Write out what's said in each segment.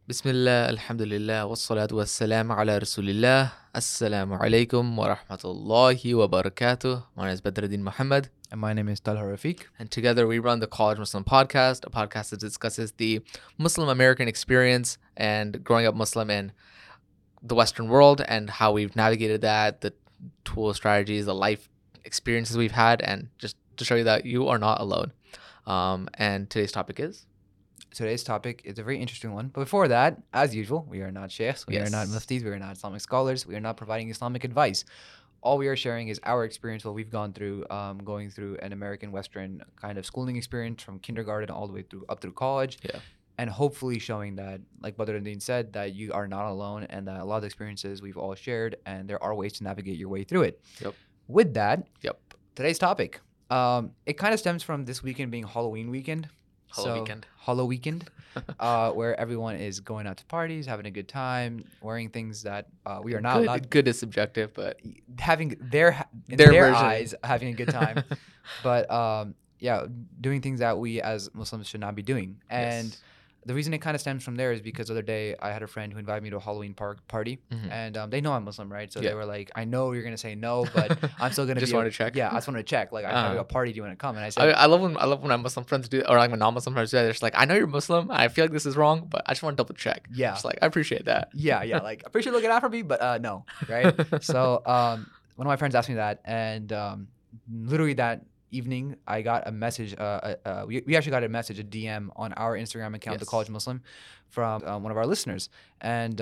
Bismillah, alhamdulillah, wassalatu wassalamu ala rasulillah. Assalamu alaikum wa rahmatullahi wa barakatuh. My name is Badruddin Muhammad. And my name is Talha Rafiq. And together we run the College Muslim Podcast, a podcast that discusses the Muslim American experience and growing up Muslim in the Western world and how we've navigated that, the tools, strategies, the life experiences we've had, and just to show you that you are not alone. And today's topic is? Today's topic is a very interesting one. But before that, as usual, we are not sheikhs, we are not muftis, we are not Islamic scholars, we are not providing Islamic advice. All we are sharing is our experience, what we've gone through, going through an American Western kind of schooling experience from kindergarten all the way up through college. Yeah. And hopefully showing that, like Badruddin said, that you are not alone and that a lot of the experiences we've all shared and there are ways to navigate your way through it. Yep. With that, today's topic, it kind of stems from this weekend being Halloween weekend. Hollow weekend, where everyone is going out to parties, having a good time, wearing things that we are not allowed. Good is subjective, but having their eyes having a good time, but doing things that we as Muslims should not be doing. And the reason it kind of stems from there is because the other day I had a friend who invited me to a Halloween party, and they know I'm Muslim, right? So they were like, "I know you're gonna say no, but I'm still gonna." Just wanted to check. Yeah, I just wanted to check. Like, I have a party. Do you want to come? And I said, I love when my Muslim friends do, or like my non-Muslim friends do that. They're just like, "I know you're Muslim. I feel like this is wrong, but I just want to double check." Yeah, just like I appreciate that. Yeah. Like, I appreciate looking out for me, but no, right? So one of my friends asked me that, and literally that evening I got a message. We actually got a message, a DM on our Instagram account, The College Muslim, from one of our listeners, and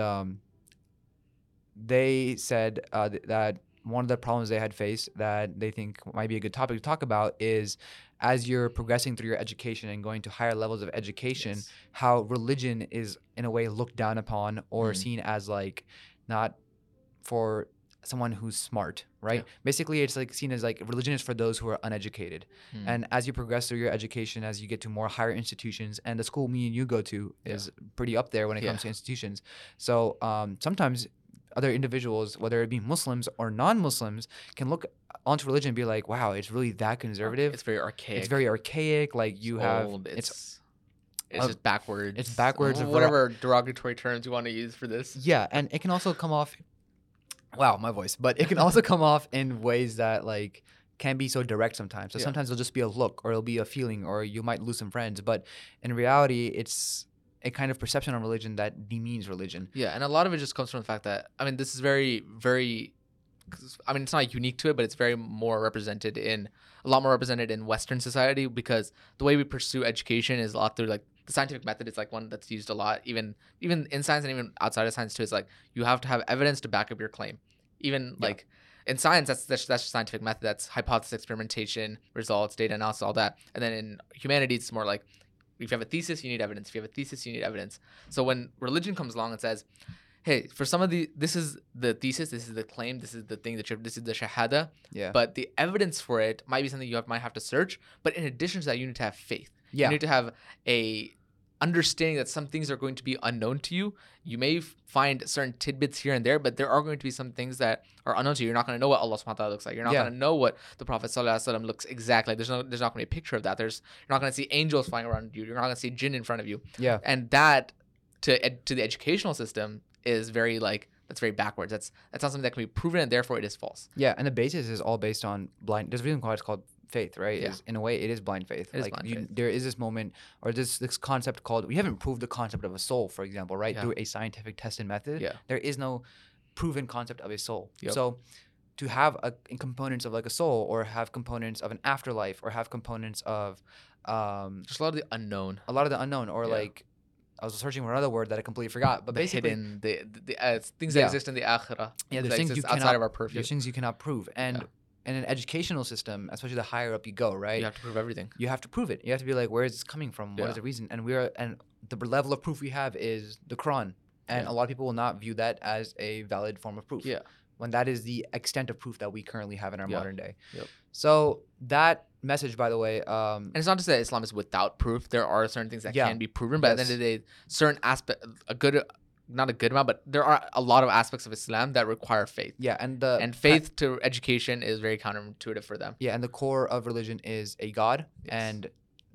they said that one of the problems they had faced that they think might be a good topic to talk about is, as you're progressing through your education and going to higher levels of education, how religion is in a way looked down upon or seen as like not for someone who's smart, right? Basically, it's like seen as like religion is for those who are uneducated. And as you progress through your education, as you get to more higher institutions, and the school me and you go to is pretty up there when it comes to institutions. So sometimes other individuals, whether it be Muslims or non-Muslims, can look onto religion and be like, wow, it's really that conservative. It's very archaic. It's very archaic. Like you have, it's just backwards. It's backwards. Whatever derogatory terms you want to use for this. Yeah, and it can also come off. Wow, my voice. But it can also come off in ways that like can be so direct sometimes. So sometimes it'll just be a look, or it'll be a feeling, or you might lose some friends. But in reality, it's a kind of perception on religion that demeans religion. Yeah, and a lot of it just comes from the fact that, I mean, this is very, very, I mean, it's not unique to it, but it's a lot more represented in Western society, because the way we pursue education is a lot through like the scientific method. Is like one that's used a lot, even in science and even outside of science too. It's like you have to have evidence to back up your claim. Even like in science, that's just scientific method. That's hypothesis, experimentation, results, data analysis, all that. And then in humanities, it's more like if you have a thesis, you need evidence. If you have a thesis, you need evidence. So when religion comes along and says, hey, for some of this is the thesis, this is the claim, this is the thing this is the shahada. Yeah. But the evidence for it might be something you might have to search. But in addition to that, you need to have faith. Yeah. You need to have a understanding that some things are going to be unknown to you. You may find certain tidbits here and there, but there are going to be some things that are unknown to you. You're not going to know what Allah subhanahu wa ta'ala looks like. You're not going to know what the Prophet sallallahu alaihi wasallam looks exactly like. There's not going to be a picture of that. You're not going to see angels flying around you. You're not going to see jinn in front of you. Yeah. And that to the educational system is very like, that's very backwards. That's not something that can be proven, and therefore it is false. Yeah, and the basis is all based on blind. There's a reason why it's called faith, right? Yeah. In a way, it is blind faith. It is blind faith. There is this moment, or this concept called, we haven't proved the concept of a soul, for example, right? Yeah. Through a scientific tested method. Yeah. There is no proven concept of a soul. Yep. So to have components of like a soul, or have components of an afterlife, or have components of just a lot of the unknown. Or like, I was searching for another word that I completely forgot, but basically hidden, the things that exist in the akhirah. Yeah, there's things outside of our purview. There's things you cannot prove, and in an educational system, especially the higher up you go, right? You have to prove everything. You have to prove it. You have to be like, where is this coming from? What is the reason? And the level of proof we have is the Quran, and a lot of people will not view that as a valid form of proof. Yeah. When that is the extent of proof that we currently have in our modern day. Yep. So that message, by the way, and it's not to say that Islam is without proof. There are certain things that can be proven, but at the end of the day, certain aspect, not a good amount, but there are a lot of aspects of Islam that require faith. Yeah, and faith to education is very counterintuitive for them. Yeah, and the core of religion is a God, and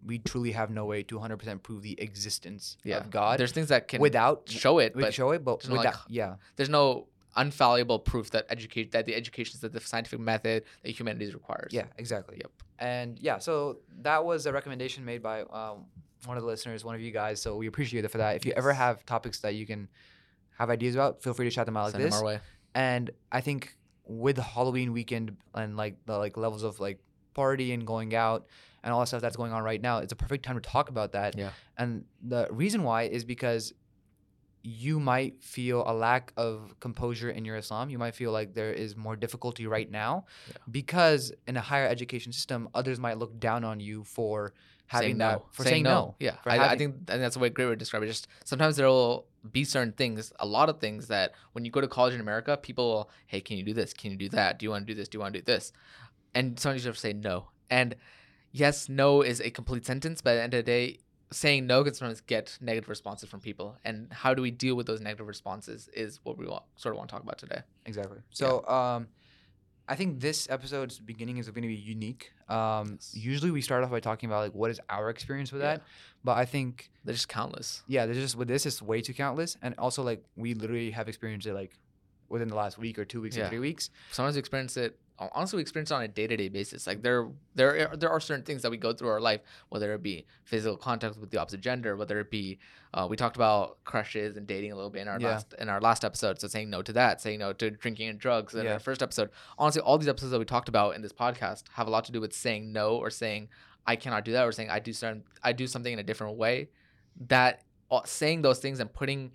we truly have no way to 100% prove the existence Yeah. of God There's things that can without show it, we can but show it, but there's no, without like, there's no infallible proof that the education, that the scientific method that humanities requires. Yeah, exactly. Yep. And yeah, so that was a recommendation made by one of the listeners, one of you guys. So we appreciate it for that. If you ever Yes. have topics that you can have ideas about, feel free to shout them out like Send them this. our way. And I think with the Halloween weekend and like the levels of like party and going out and all that stuff that's going on right now, it's a perfect time to talk about that. Yeah. And the reason why is because you might feel a lack of composure in your Islam. You might feel like there is more difficulty right now because in a higher education system, others might look down on you for having saying no. Yeah, For I think that's a great way to describe it. Just sometimes there will be certain things, a lot of things that when you go to college in America, people will, hey, can you do this? Can you do that? Do you want to do this? Do you want to do this? And sometimes you have to say no. And yes, no is a complete sentence, but at the end of the day, saying no can sometimes get negative responses from people. And how do we deal with those negative responses is what we sort of want to talk about today. Exactly. So I think this episode's beginning is going to be unique. Usually we start off by talking about like what is our experience with that, but I think they're just countless. Yeah, there's just with this it's way too countless, and also like we literally have experienced it like within the last week or 2 weeks or 3 weeks. Sometimes we experience it. Honestly, we experience it on a day-to-day basis. Like there are certain things that we go through our life, whether it be physical contact with the opposite gender, whether it be we talked about crushes and dating a little bit in our last episode. So saying no to that, saying no to drinking and drugs in our first episode. Honestly, all these episodes that we talked about in this podcast have a lot to do with saying no or saying I cannot do that, or saying I do something in a different way. That saying those things and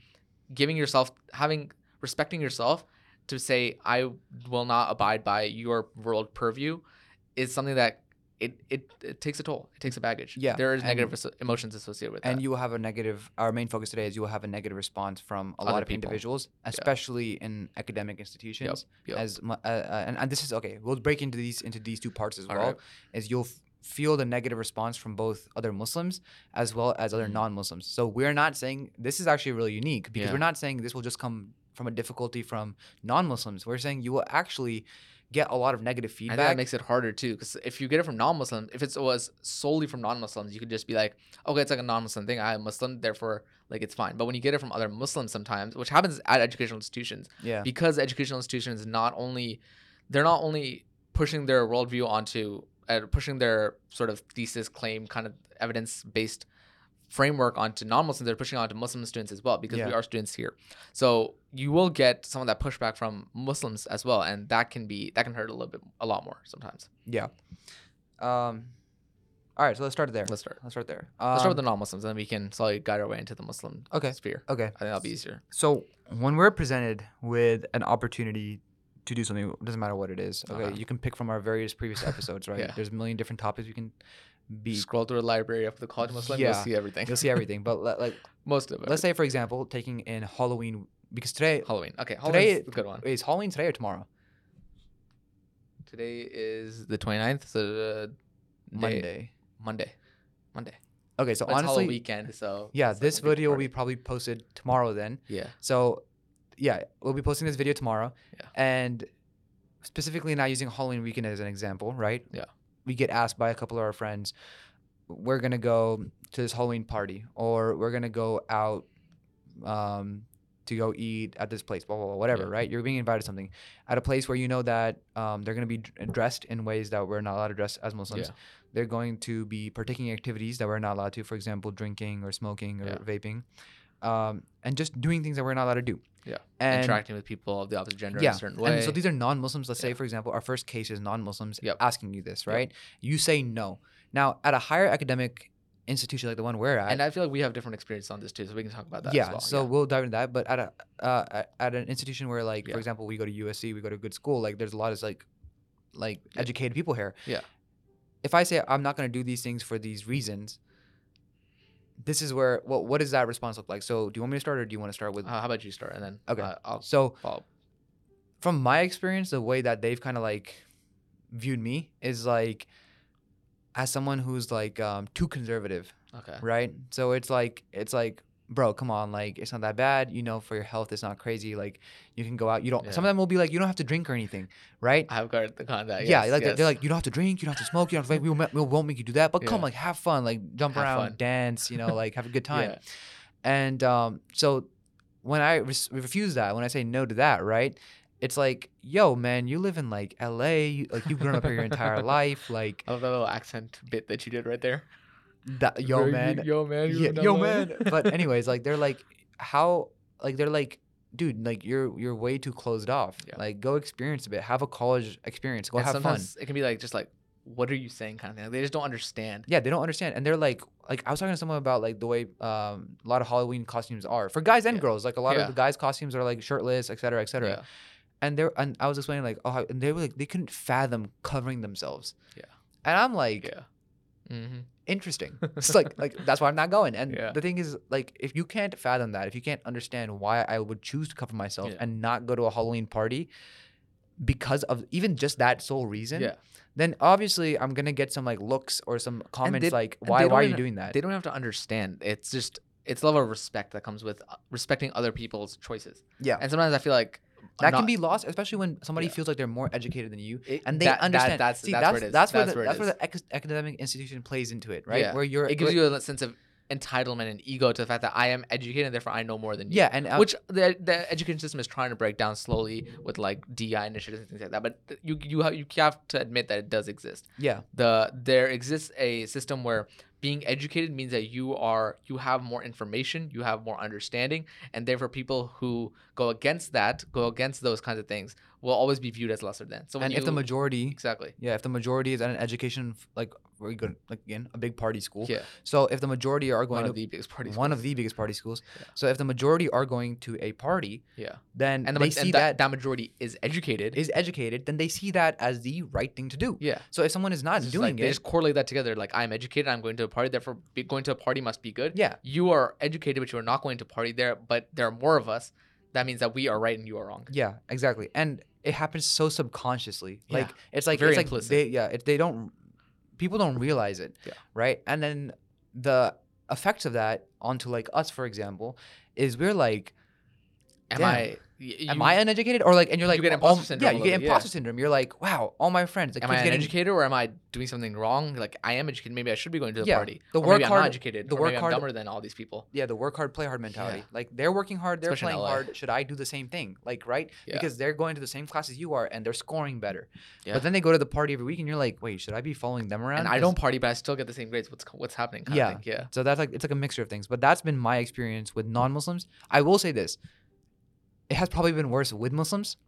respecting yourself to say I will not abide by your world purview is something that it takes a toll. It takes a baggage. Yeah, there is negative emotions associated with that. And you will have a negative. Our main focus today is you will have a negative response from a lot of individuals, especially in academic institutions. And this is okay. We'll break into these two parts as well. Right. Is you'll feel the negative response from both other Muslims as well as other non-Muslims. So we're not saying this is actually really unique because we're not saying this will just come from a difficulty from non-Muslims. We're saying you will actually get a lot of negative feedback. I think that makes it harder too, because if you get it from non-Muslims, if it was solely from non-Muslims, you could just be like, okay, it's like a non-Muslim thing. I'm Muslim, therefore, like it's fine. But when you get it from other Muslims sometimes, which happens at educational institutions, because educational institutions they're not only pushing their worldview onto, pushing their sort of thesis claim kind of evidence-based framework onto non-Muslims, they're pushing onto Muslim students as well, because we are students here. So you will get some of that pushback from Muslims as well, and that can hurt a lot more sometimes. Yeah. All right, so let's start there. Let's start there. Let's start with the non-Muslims, and then we can slowly guide our way into the Muslim sphere. Okay. I think that'll be easier. So when we're presented with an opportunity to do something, it doesn't matter what it is. Okay, you can pick from our various previous episodes, right? There's a million different topics we can scroll through a library of the College Muslim. You'll see everything. You'll see everything, but like most of it. Let's say, for example, taking in Halloween, because Halloween. Okay, Halloween's a good one. Is Halloween today or tomorrow? Today is the 29th, so Monday. Okay, so but honestly, Halloween weekend. So this video will be probably posted tomorrow. Then So we'll be posting this video tomorrow. And specifically not using Halloween weekend as an example, right? We get asked by a couple of our friends, we're going to go to this Halloween party, or we're going to go out to go eat at this place, blah, blah, blah, whatever, right? You're being invited to something at a place where you know that they're going to be dressed in ways that we're not allowed to dress as Muslims. They're going to be partaking in activities that we're not allowed to, for example, drinking or smoking or vaping, and just doing things that we're not allowed to do. And interacting with people of the opposite gender in a certain way. And so these are non-Muslims. Let's say, for example, our first case is non-Muslims asking you this, right? You say no. Now, at a higher academic institution like the one we're at, and I feel like we have different experience on this too, so we can talk about that as well. So we'll dive into that. But at an institution where, like, for example, we go to USC, we go to a good school, like there's a lot of like educated people here. If I say I'm not going to do these things for these reasons, this is where, what does that response look like? So do you want me to start, or do you want to start with? How about you start, and then I'll follow. From my experience, the way that they've kind of like viewed me is like as someone who's like too conservative. Right. So it's like bro, come on, like it's not that bad, for your health, it's not crazy. Like you can go out, you don't. Yeah. Some of them will be like, you don't have to drink or anything, right? I've got the contact. Yeah, Yes, like yes. they're like, you don't have to drink, you don't have to smoke, you don't have to. We won't make you do that, but come, Yeah. like have fun, like jump Have around, fun. dance, like have a good time. Yeah. And so when I refuse that, when I say no to that, right? It's like, yo, man, you live in like LA, like you've grown up here your entire life, like I love that little accent bit that you did right there. that, yo, man, Yo, man. You yeah, live in yo, LA. man. But anyways, like they're like, how, like they're like, dude, like you're way too closed off. Yeah. Like go experience a bit, have a college experience, go And have fun. sometimes it can be like just like, what are you saying kind of thing. Like, they just don't understand. Yeah, they don't understand, and they're like I was talking to someone about like the way a lot of Halloween costumes are for guys and Yeah. girls. Like a lot Yeah. of the guys' costumes are like shirtless, et cetera, et cetera. Yeah. And I was explaining like, and they were like, they couldn't fathom covering themselves. Yeah. And I'm like, Yeah. Mm-hmm. interesting. It's like that's why I'm not going. And Yeah. the thing is, like, if you can't fathom that, if you can't understand why I would choose to cover myself Yeah. and not go to a Halloween party because of even just that sole reason, Yeah. then obviously I'm gonna get some like looks or some comments they- like, and why they don't are you even- doing that? They don't have to understand. It's just it's level of respect that comes with respecting other people's choices. Yeah. And sometimes I feel like That not- can be lost, especially when somebody Yeah. feels like they're more educated than you, It- and they that- understand. that's See, where it is. that's where That's the, where it that's where is. the academic institution plays into it, right? Yeah. Where you're, it gives you a sense of entitlement and ego to the fact that I am educated and therefore I know more than you. yeah, and Which the education system is trying to break down slowly with like DI initiatives and things like that. But you have to admit that it does exist. yeah, There exists a system where being educated means that you have more information, you have more understanding, and therefore people who go against those kinds of things will always be viewed as lesser than. So when and if the majority, exactly. yeah, if the majority is at an education like very good, like again, a big party school. Yeah. So if the majority are going One to of the biggest parties. one of the biggest party schools, Yeah. so if the majority are going to a party, Yeah. then And, they see that that majority is educated. is educated, then they see that as the right thing to do. Yeah. So if someone is not It's just doing like, they it, just correlate that together. Like I'm educated, I'm going to a party, therefore going to a party must be good. yeah, You are educated, but you are not going to party there. But there are more of us. That means that we are right and you are wrong. yeah, exactly, and it happens so subconsciously. Like Yeah. it's like Very it's like implicit. they don't, people don't realize it, Yeah. right? And then the effects of that onto like us, for example, is we're like, Am Damn. I? am I uneducated? Or like, and you're like, get oh, imposter syndrome yeah, a you little get bit, yeah. imposter syndrome. You're like, wow, all my friends, like, Am kids I an getting, educator or am I doing something wrong? Like I am educated. Maybe I should be going to the Yeah. party. The Or work maybe I'm hard- not educated. the Or work maybe hard- I'm dumber than all these people. yeah, the work hard, play hard mentality. Yeah. Like they're working hard, they're Especially in playing LA. hard. Should I do the same thing? Like, right? Yeah. Because they're going to the same class as you are and they're scoring better. Yeah. But then they go to the party every week and you're like, wait, should I be following them around? And I 'Cause- don't party, but I still get the same grades. What's happening? Kind Yeah. Of thing. Yeah. So that's like, it's like a mixture of things. But that's been my experience with non-Muslims. I will say this. It has probably been worse with Muslims.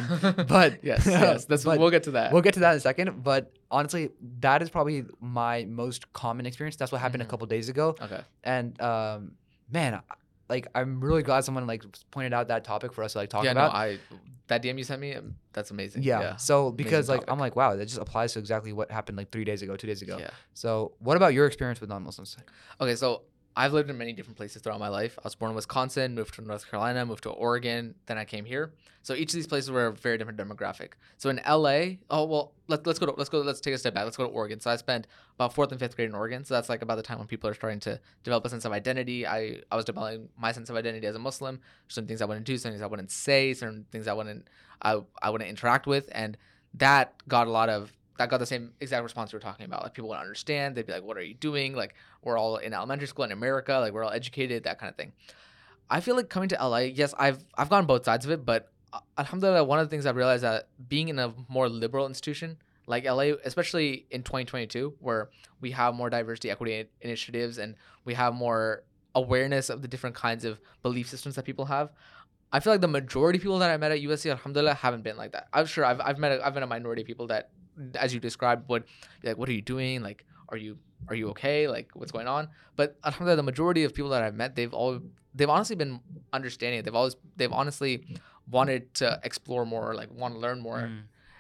But yes. Yes. That's but we'll get to that. we'll get to that in a second. But honestly, that is probably my most common experience. That's what happened Mhm. a couple days ago. Okay. And man, like I'm really glad someone like pointed out that topic for us to like talk Yeah. about. No. That DM you sent me. That's amazing. Yeah. So because like topic. I'm like, wow, that just applies to exactly what happened like 3 days ago, 2 days ago. Yeah. So what about your experience with non-Muslims? Okay, so I've lived in many different places throughout my life. I was born in Wisconsin, moved to North Carolina, moved to Oregon, then I came here. So each of these places were a very different demographic. So in LA, let's take a step back. Let's go to Oregon. So I spent about 4th and 5th grade in Oregon. So that's like about the time when people are starting to develop a sense of identity. I was developing my sense of identity as a Muslim. Some things I wouldn't do, some things I wouldn't say, certain things I wouldn't interact with, and that got the same exact response we were talking about. Like people would understand. They'd be like, "What are you doing?" Like we're all in elementary school in America. Like we're all educated, that kind of thing. I feel like coming to LA, yes, I've gone both sides of it, but alhamdulillah, one of the things I've realized that being in a more liberal institution like LA, especially in 2022, where we have more diversity, equity initiatives, and we have more awareness of the different kinds of belief systems that people have. I feel like the majority of people that I met at USC, alhamdulillah, haven't been like that. I'm sure I've met a minority of people that, as you described, would be like, "What are you doing? Like, are you okay? Like, what's going on?" But alhamdulillah, the majority of people that I've met, they've honestly been understanding. They've honestly wanted to explore more, like want to learn more.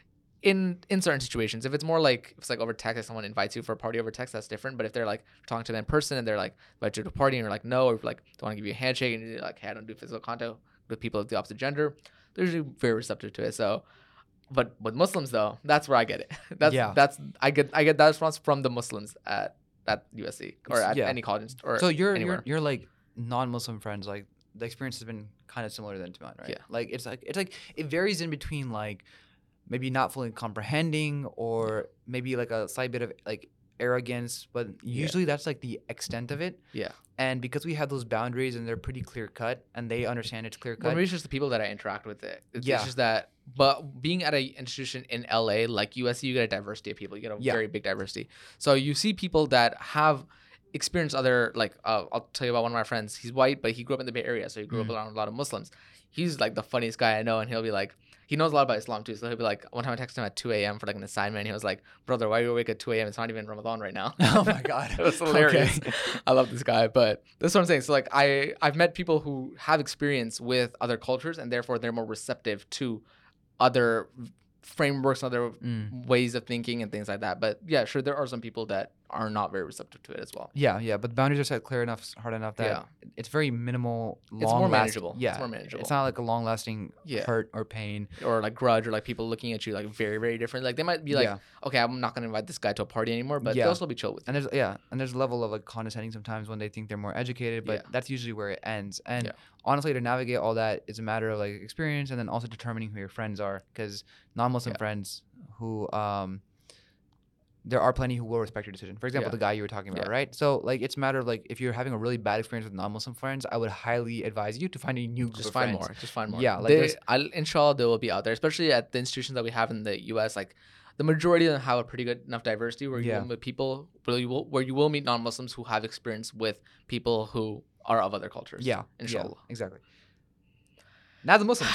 In certain situations, if it's like over text, if someone invites you for a party over text, that's different. But if they're like talking to them in person and they're like invite you to a party and you're like no, or like they want to give you a handshake and you're like, hey, I don't do physical contact with people of the opposite gender, they're usually very receptive to it. So, but with Muslims though, that's where I get it. I get that response from the Muslims at USC or at Yeah. any college or So you're anywhere. you're like non-Muslim friends, like the experience has been kind of similar than to mine, right? Yeah. Like it's like it varies in between like maybe not fully comprehending or maybe like a slight bit of like arrogance, but usually that's like the extent of it. Yeah. And because we have those boundaries and they're pretty clear cut and they understand it's clear Well, cut. maybe it's just the people that I interact with. It's Yeah. just that, but being at an institution in LA, like USC, you get a diversity of people. You get a Yeah. very big diversity. So you see people that have experienced other, like, I'll tell you about one of my friends. He's white, but he grew up in the Bay Area. So he grew up around a lot of Muslims. He's like the funniest guy I know. And he'll be like, he knows a lot about Islam too. So he'll be like, one time I texted him at 2 a.m. for like an assignment. He was like, brother, why are you awake at 2 a.m.? It's not even Ramadan right now. Oh my God. It was hilarious. Okay. I love this guy. But that's what I'm saying. So like I've met people who have experience with other cultures and therefore they're more receptive to other frameworks, other ways of thinking and things like that. But yeah, sure, there are some people that are not very receptive to it as well. Yeah, but the boundaries are set clear enough, hard enough that it's very minimal. It's more manageable. Yeah, it's more manageable. It's not like a long-lasting Yeah. hurt or pain. Or like grudge, or like people looking at you like very, very different. Like they might be like, Yeah. okay, I'm not gonna invite this guy to a party anymore, but Yeah. they'll still be chill with you. And there's a level of like condescending sometimes when they think they're more educated, but Yeah. that's usually where it ends. And Yeah. honestly, to navigate all that is a matter of like experience and then also determining who your friends are, because non-Muslim Yeah. friends who there are plenty who will respect your decision. For example, Yeah. the guy you were talking about, Yeah. right? So like it's a matter of like if you're having a really bad experience with non-Muslim friends, I would highly advise you to find a new group Just of find friends. more. Just find more. Yeah, like They, inshallah, they will be out there, especially at the institutions that we have in the U.S. Like the majority of them have a pretty good enough diversity where you Yeah. will meet people, where you will meet non-Muslims who have experience with people who are of other cultures. Yeah, inshallah. exactly. Now the Muslims.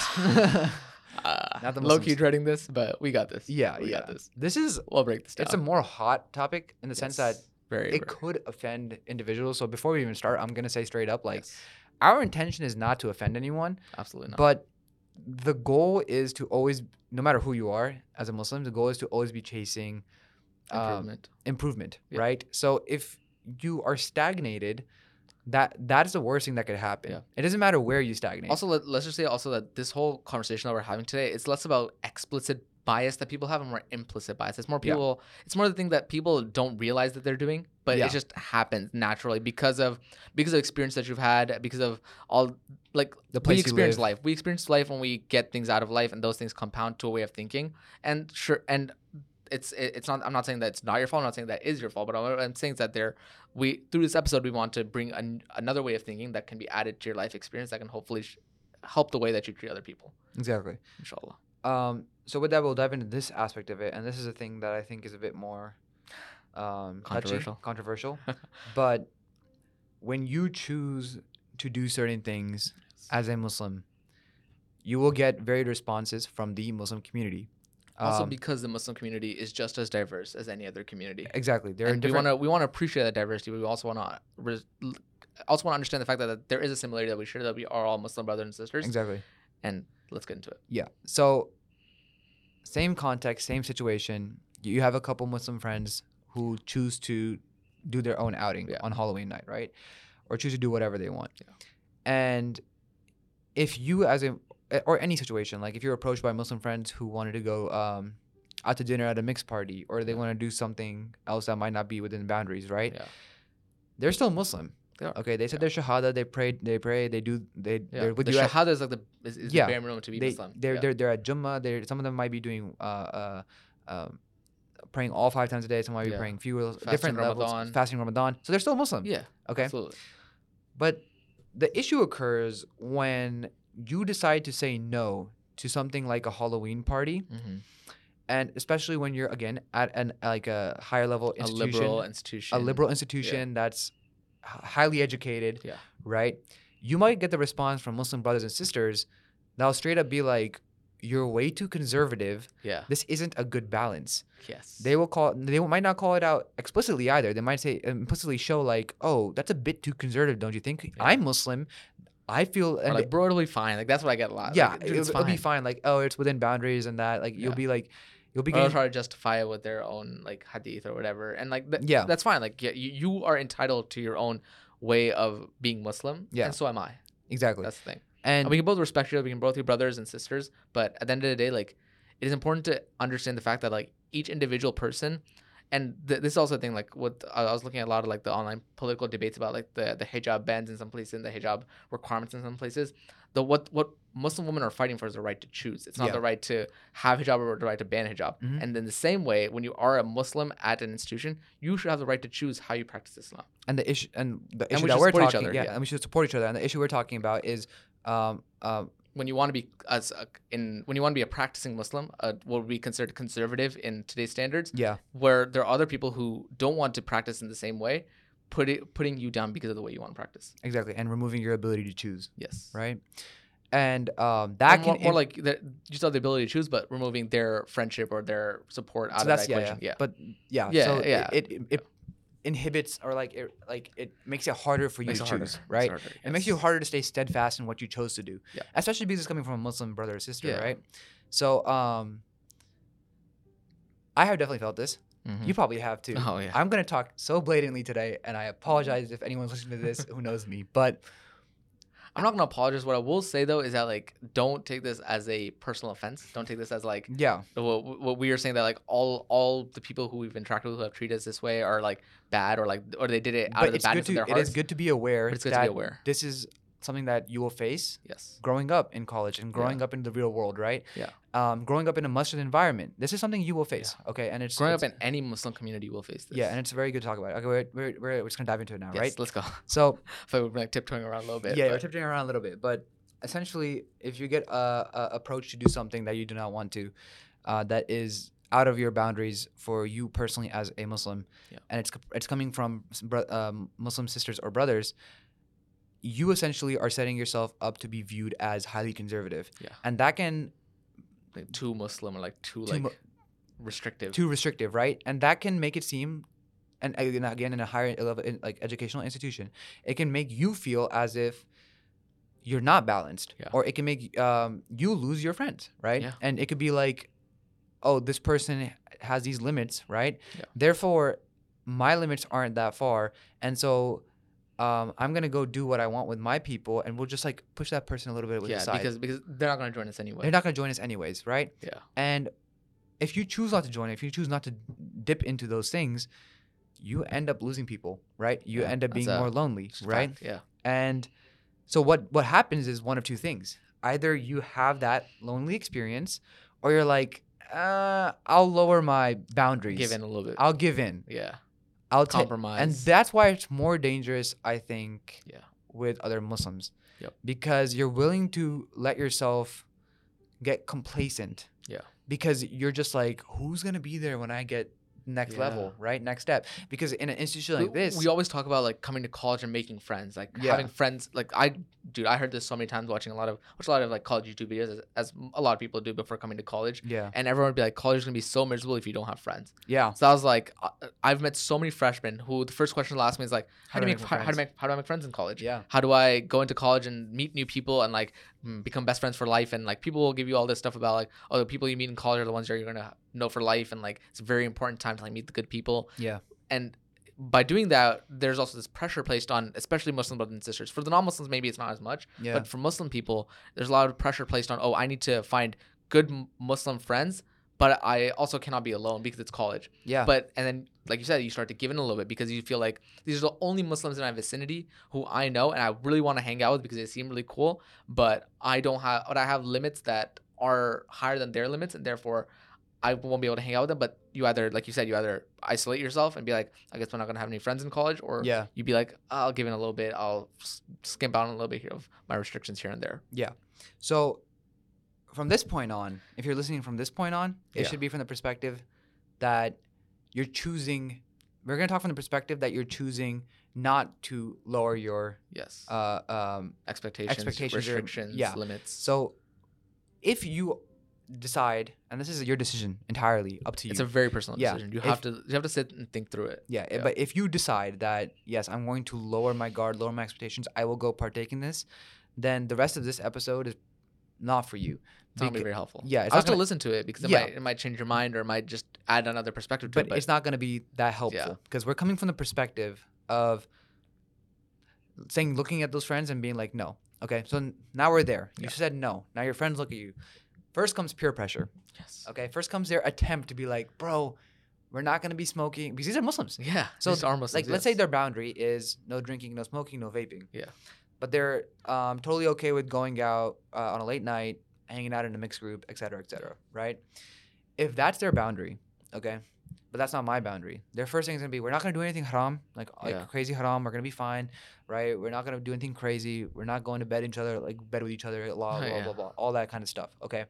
Not the Low key Muslims. dreading this, but we got this. Yeah, we got this. This is We'll break this down. it's a more hot topic in the sense that very it could offend individuals. So before we even start, I'm gonna say straight up, like yes, our intention is not to offend anyone, absolutely not. but the goal is to always, no matter who you are as a Muslim, the goal is to always be chasing improvement, Yeah. right? So if you are stagnated, that is the worst thing that could happen. Yeah. It doesn't matter where you stagnate. Also, let's just say also that this whole conversation that we're having today, it's less about explicit bias that people have and more implicit bias. It's more people. It's more the thing that people don't realize that they're doing, but Yeah. it just happens naturally because of experience that you've had, because of all like The place we you experience live. life. We experience life when we get things out of life, and those things compound to a way of thinking. And sure, and it's not. I'm not saying that it's not your fault. I'm not saying that is your fault. But I'm saying that through this episode we want to bring another way of thinking that can be added to your life experience that can hopefully help the way that you treat other people. Exactly. Inshallah. So with that, we'll dive into this aspect of it, and this is a thing that I think is a bit more controversial. But when you choose to do certain things as a Muslim, you will get varied responses from the Muslim community. Also, because the Muslim community is just as diverse as any other community. Exactly, there are And different. we want to appreciate that diversity, but we also want to understand the fact that there is a similarity that we share, that we are all Muslim brothers and sisters. Exactly. And let's get into it. Yeah. So, same context, same situation. You have a couple Muslim friends who choose to do their own outing on Halloween night, right? Or choose to do whatever they want. Yeah. And if you, or any situation, like if you're approached by Muslim friends who wanted to go out to dinner at a mixed party, or they want to do something else that might not be within boundaries, right? Yeah. They're still Muslim. They are. Okay, they said their shahada, they pray, they're with the you. shahada is like the bare minimum to be Muslim. They're at Jummah. Some of them might be doing praying all 5 times a day. Some might be praying fewer, different levels, fasting Ramadan. So they're still Muslim. Yeah. Okay. Absolutely. But the issue occurs when you decide to say no to something like a Halloween party, and especially when you're again at a higher level institution, a liberal institution that's highly educated, right? You might get the response from Muslim brothers and sisters that'll straight up be like, "You're way too conservative. Yeah. This isn't a good balance." Yes. They might not call it out explicitly either. They might say implicitly show like, "Oh, that's a bit too conservative, don't you think? Yeah. I'm Muslim. I feel or like, bro, it'll be fine. Like that's what I get a lot. Yeah, like, dude, it'll be fine. Like, oh, it's within boundaries and that. Like, you'll be or they'll try to justify it with their own like hadith or whatever, and like that's fine. Like you are entitled to your own way of being Muslim. Yeah. And so am I. Exactly. That's the thing. And we can both respect each other. We can both be brothers and sisters. But at the end of the day, like it is important to understand the fact that like each individual person And this is also a thing, like what I was looking at a lot of like the online political debates about like the hijab bans in some places and the hijab requirements in some places. What Muslim women are fighting for is the right to choose. It's not Yeah. the right to have hijab or the right to ban hijab. Mhm. And in the same way, when you are a Muslim at an institution, you should have the right to choose how you practice Islam. And the issue and the And issue we that should we're support each talking, other, yeah. and we should support each other. And the issue we're talking about is When you want to be when you want to be a practicing Muslim, what would be considered conservative in today's standards, yeah, where there are other people who don't want to practice in the same way, putting you down because of the way you want to practice. exactly, and removing your ability to choose, Yes. right? And that Or can more like you just have the ability to choose, but removing their friendship or their support out so of that's that equation. Yeah. But yeah, Yeah, so yeah. it inhibits or it makes it harder for you Makes to it harder. choose, Makes it right? harder, It makes you yes. harder to stay steadfast in what you chose to do, Yeah. especially because it's coming from a Muslim brother or sister, Yeah. right? So I have definitely felt this. Mhm. You probably have too. Oh, yeah. I'm gonna talk so blatantly today, and I apologize if anyone's listening to this who knows me, but I'm not gonna apologize. What I will say though is that like, don't take this as a personal offense. Don't take this as like yeah, what we are saying that like all the people who we've interacted with who have treated us this way are like bad or they did it out but of the it's good badness to of their it hearts. is good to be aware But it's good to that be aware. this is something that you will face Yes. growing up in college and growing up in the real world, right? Yeah. Growing up in a Muslim environment, this is something you will face. Okay, and it's Growing up it's- in any Muslim community will face this. yeah, and it's very good to talk about. Okay, we're just gonna dive into it now, yes, right? let's go. So So we're like tiptoeing around a little bit. yeah, we're but- tiptoeing around a little bit, but essentially, if you get approached to do something that you do not want to, that is out of your boundaries for you personally as a Muslim, Yeah. and it's coming from Muslim sisters or brothers, you essentially are setting yourself up to be viewed as highly conservative. Yeah. And that can like too Muslim or like too Too like mu- restrictive. too restrictive, right? And that can make it seem, and again in a higher level, like educational institution, it can make you feel as if you're not balanced, Yeah. or it can make you lose your friends, right? Yeah. And it could be like, oh, this person has these limits, right? Yeah. Therefore, my limits aren't that far, and so I'm gonna go do what I want with my people, and we'll just like push that person a little bit with the yeah, side. because they're not gonna join us anyway. They're not gonna join us anyways, right? Yeah. And if you choose not to join, if you choose not to dip into those things, you end up losing people, right? You Yeah, end up being that's a- more lonely, It's a right? fact, Yeah. And so what happens is one of two things. Either you have that lonely experience, or you're like, I'll lower my boundaries. Give in a little bit. I'll give in. Yeah. I'll take. Compromise. And that's why it's more dangerous, I think, Yeah. with other Muslims. Yep. Because you're willing to let yourself get complacent. Yeah. Because you're just like, who's gonna be there when I get next level, right? Next step. Because in an institution like this, we always talk about like coming to college and making friends, like Yeah. having friends. Like I heard this so many times watch a lot of like college YouTube videos, as a lot of people do before coming to college. yeah, And everyone would be like, college is gonna be so miserable if you don't have friends. yeah. So I was like, I've met so many freshmen who the first question they'll ask me is like, how do I make friends in college? Yeah. How do I go into college and meet new people and like become best friends for life? And like people will give you all this stuff about like, oh, the people you meet in college are the ones that you're gonna know for life, and like it's a very important time to like meet the good people. Yeah. And by doing that, there's also this pressure placed on, especially Muslim brothers and sisters. For the non-Muslims, maybe it's not as much, Yeah. but for Muslim people, there's a lot of pressure placed on, oh, I need to find good Muslim friends, but I also cannot be alone because it's college. Yeah. But and then, like you said, you start to give in a little bit because you feel like these are the only Muslims in my vicinity who I know and I really want to hang out with because they seem really cool. But I have limits that are higher than their limits, and therefore I won't be able to hang out with them. But you either, like you said, you either isolate yourself and be like, I guess we're not gonna have any friends in college, or Yeah. you be like, I'll give in a little bit, I'll skimp out a little bit here of my restrictions here and there. Yeah. So from this point on, if you're listening from this point on, it Yeah. should be from the perspective that you're choosing. We're gonna talk from the perspective that you're choosing not to lower your Yes. expectations Expectations, or- restrictions, yeah. limits. So if you decide, and this is your decision entirely, up to you. It's a very personal Yeah. decision. You If- have to sit and think through it. Yeah, Yeah. but if you decide that, yes, I'm going to lower my guard, lower my expectations, I will go partake in this, then the rest of this episode is not for you. It's not gonna be Beca- very helpful. yeah, it's I'll not still gonna- listen to it because Yeah. it might change your mind or it might just add another perspective to but it. But it's not going to be that helpful because we're coming from the perspective of saying, looking at those friends and being like, no. Okay, so now we're there. You Yeah. said no. Now your friends look at you. First comes peer pressure. yes. Okay, first comes their attempt to be like, bro, we're not going to be smoking because these are Muslims. Yeah. So these are Muslims, like, let's say yes. their boundary is no drinking, no smoking, no vaping. Yeah. But they're totally okay with going out on a late night, hanging out in a mixed group, et cetera, right? If that's their boundary, okay, but that's not my boundary. Their first thing is gonna be, we're not gonna do anything haram, like Yeah. crazy haram. We're gonna be fine, right? We're not gonna do anything crazy. We're not going to bed with each other, blah blah Yeah. blah blah, all that kind of stuff. Okay,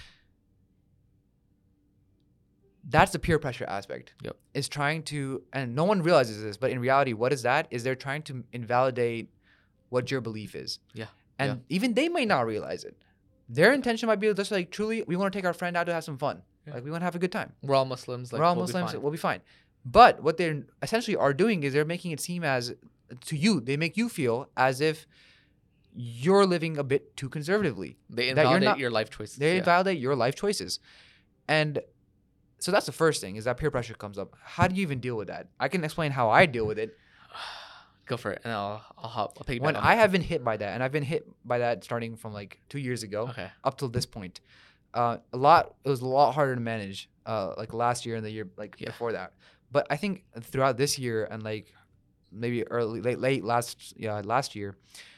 that's the peer pressure aspect. Yep. Is trying to, and no one realizes this, but in reality, what is that? Is they're trying to invalidate what your belief is. Yeah. And even they may not realize it. Their intention might be just like, truly, we want to take our friend out to have some fun. Yeah. Like, we want to have a good time. We're all Muslims. Like, We're all we'll be Muslims. fine. We'll be fine. But what they essentially are doing is they're making it seem as, to you, they make you feel as if you're living a bit too conservatively. They that you're invalidate not- your life choices. They yeah. invalidate your life choices. And so that's the first thing, is that peer pressure comes up. How do you even deal with that? I can explain how I deal with it. Go for it, and I'll take When I have been hit by that, and I've been hit by that starting from like 2 years ago Okay. up till this point. It was a lot harder to manage like last year and the year Yeah. before that. But I think throughout this year and like maybe late last year,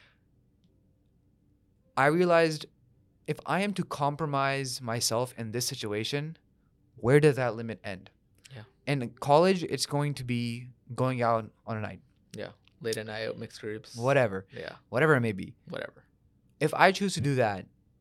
I realized if I am to compromise myself in this situation, where does that limit end? Yeah. In college, it's going to be going out on a night, Late at night, mixed groups. whatever it may be. Whatever. If I choose to do that,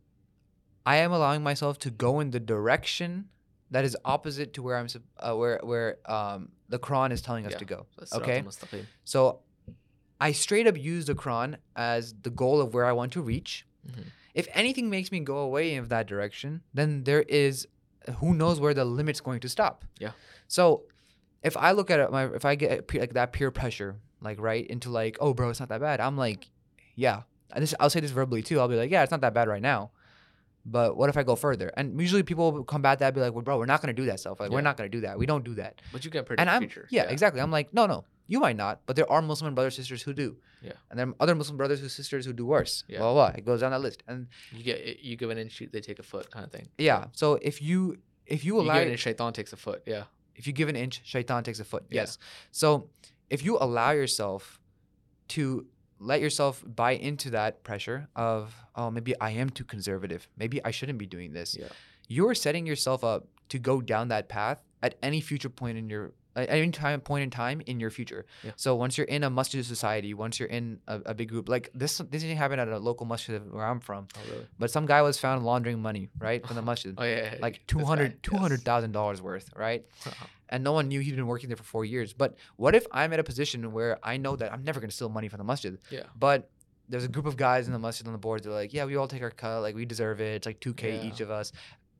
I am allowing myself to go in the direction that is opposite to where where the Quran is telling us Yeah. to go. That's Sirat Okay. al-Mustaqim. So I straight up use the Quran as the goal of where I want to reach. Mhm. If anything makes me go away in that direction, then there is, who knows where the limit's going to stop. Yeah. So if I look at it, if I get like that peer pressure, like right into like, oh bro, it's not that bad. I'm like, yeah. I'll say this verbally too. I'll be like, yeah, it's not that bad right now. But what if I go further? And usually people will combat that, be like, well, bro, we're not gonna do that stuff. Like, we're Yeah. not gonna do that. We don't do that. But you can predict And the I'm future. yeah, exactly. I'm like, no, you might not, but there are Muslim brothers sisters who do. Yeah. And then other Muslim brothers and sisters who do worse. Yeah. Blah, blah, blah. It goes down that list. And You give an inch, they take a foot, kind of thing. yeah, so if you You allow, give an inch, shaitan takes a foot. Yeah. if you give an inch, shaitan takes a foot. Yeah. Yes. So if you allow yourself to let yourself buy into that pressure of, oh, maybe I am too conservative. Maybe I shouldn't be doing this. Yeah. You're setting yourself up to go down that path at any future point in your at any point in time in your future. Yeah. So once you're in a masjid society, once you're in a big group, like this didn't happen at a local masjid where I'm from, Oh, really? but some guy was found laundering money, right, from the masjid. Oh, yeah. Like This guy, yes. $200,000 worth, right? Uh-huh. And no one knew he'd been working there for 4 years. But what if I'm at a position where I know that I'm never going to steal money from the masjid, Yeah. but there's a group of guys in the masjid on the board. They're like, yeah, we all take our cut. Like, we deserve it. It's like 2K Yeah. each of us.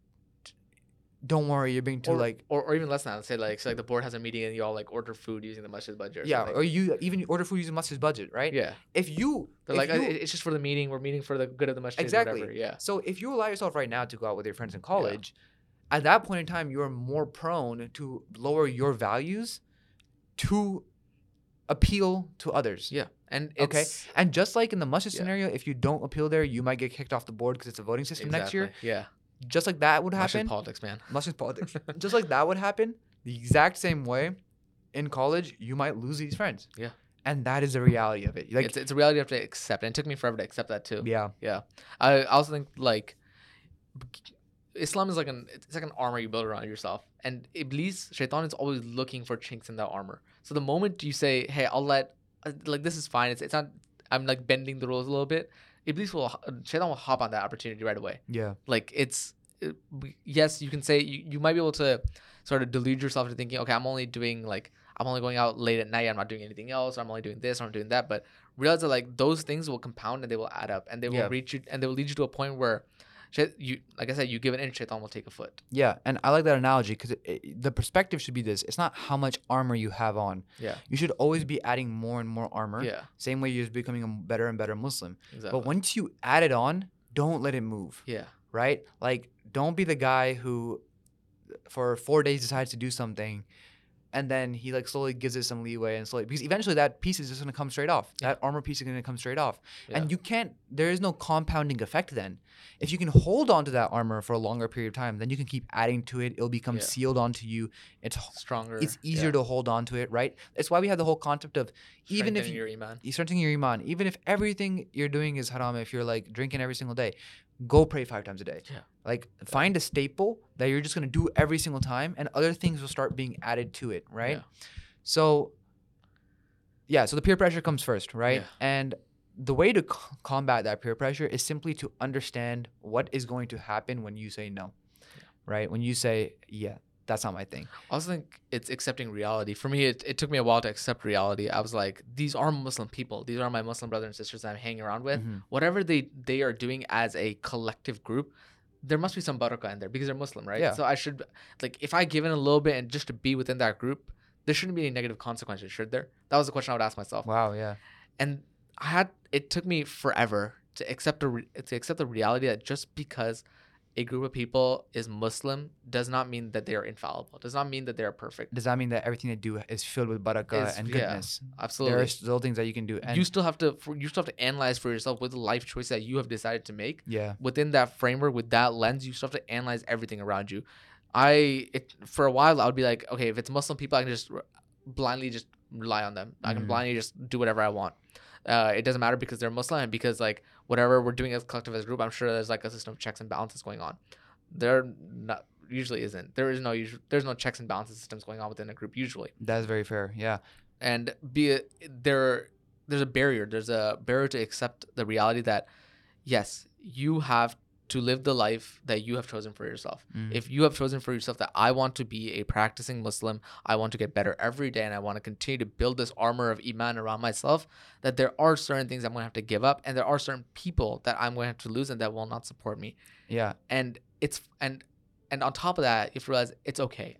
Don't worry, you're being too or even less than that. Let's say like, so like the board has a meeting and you all like order food using the masjid budget. Or yeah, something. or you even order food using masjid's budget, right? Yeah. If you They're if like, you- it's just for the meeting. We're meeting for the good of the masjid. Exactly. Whatever. Yeah. So if you allow yourself right now to go out with your friends in college, at that point in time, you're more prone to lower your values to appeal to others. Yeah. And Okay. it's, And just like in the masjid Yeah. scenario, if you don't appeal there, you might get kicked off the board because it's a voting system next year. Exactly. Yeah. Just like that would Masjid happen. politics, man. Masjid politics. Just like that would happen, the exact same way in college, you might lose these friends. Yeah. And that is the reality of it. Like, It's a reality you have to accept. And it took me forever to accept that too. yeah. I also think like Islam is like it's like an armor you build around yourself, and Iblis, Shaitan is always looking for chinks in that armor. So the moment you say, "Hey, I'll let like this is fine," it's not. I'm like bending the rules a little bit. Shaitan will hop on that opportunity right away. Yeah. Like yes, you can say you might be able to sort of delude yourself into thinking, okay, I'm only going out late at night. I'm not doing anything else. Or I'm only doing this. Or I'm doing that. But realize that like those things will compound and they will add up and they will Yeah. reach you and they will lead you to a point where you, like I said, you give an inch, Shaitan will take a foot. Yeah. And I like that analogy because the perspective should be this. It's not how much armor you have on. Yeah. You should always be adding more and more armor. Yeah. Same way you're becoming a better and better Muslim. Exactly. But once you add it on, don't let it move. Yeah. Right? Like, don't be the guy who for 4 days decides to do something and then he like slowly gives it some leeway and slowly, because eventually that piece is just going to come straight off. Yeah. That armor piece is going to come straight off. Yeah. And you can't, there is no compounding effect then. If you can hold on to that armor for a longer period of time, then you can keep adding to it. It'll become Yeah. sealed onto you. It's Stronger. it's easier to hold on to it, right? That's why we have the whole concept of even if Strengthening you, your iman. you're strengthening your iman, even if everything you're doing is haram, if you're like drinking every single day, go pray 5 times a day. Yeah. Like find a staple that you're just gonna do every single time, and other things will start being added to it, right? Yeah. So so the peer pressure comes first, right? Yeah. And the way to combat that peer pressure is simply to understand what is going to happen when you say no, right? When you say, yeah, that's not my thing. I also think it's accepting reality. For me, it took me a while to accept reality. I was like, these are Muslim people. These are my Muslim brothers and sisters that I'm hanging around with. Mhm. Whatever they are doing as a collective group, there must be some barakah in there because they're Muslim, right? Yeah. So I should, like, if I give in a little bit and just to be within that group, there shouldn't be any negative consequences, should there? That was the question I would ask myself. Wow, yeah. And it took me forever to accept the reality that just because a group of people is Muslim does not mean that they are infallible. Does not mean that they are perfect. Does that mean that everything they do is filled with barakah Is- and yeah, goodness? Absolutely. There are still things that you can do. And you still have to analyze for yourself with the life choice that you have decided to make. yeah, Within that framework, with that lens, you still have to analyze everything around you. For a while, I would be like, okay, if it's Muslim people, I can just blindly just rely on them. I can Mhm. blindly just do whatever I want. It doesn't matter because they're Muslim and because like whatever we're doing as a collective, as a group, I'm sure there's like a system of checks and balances going on. There not usually isn't. There's no checks and balances systems going on within a group usually. that's very fair. Yeah. And there's a barrier. There's a barrier to accept the reality that yes, you have to live the life that you have chosen for yourself. Mhm. If you have chosen for yourself that I want to be a practicing Muslim, I want to get better every day, and I want to continue to build this armor of iman around myself, that there are certain things I'm going to have to give up, and there are certain people that I'm going to have to lose and that will not support me. Yeah. And it's and on top of that, you have to realize it's okay.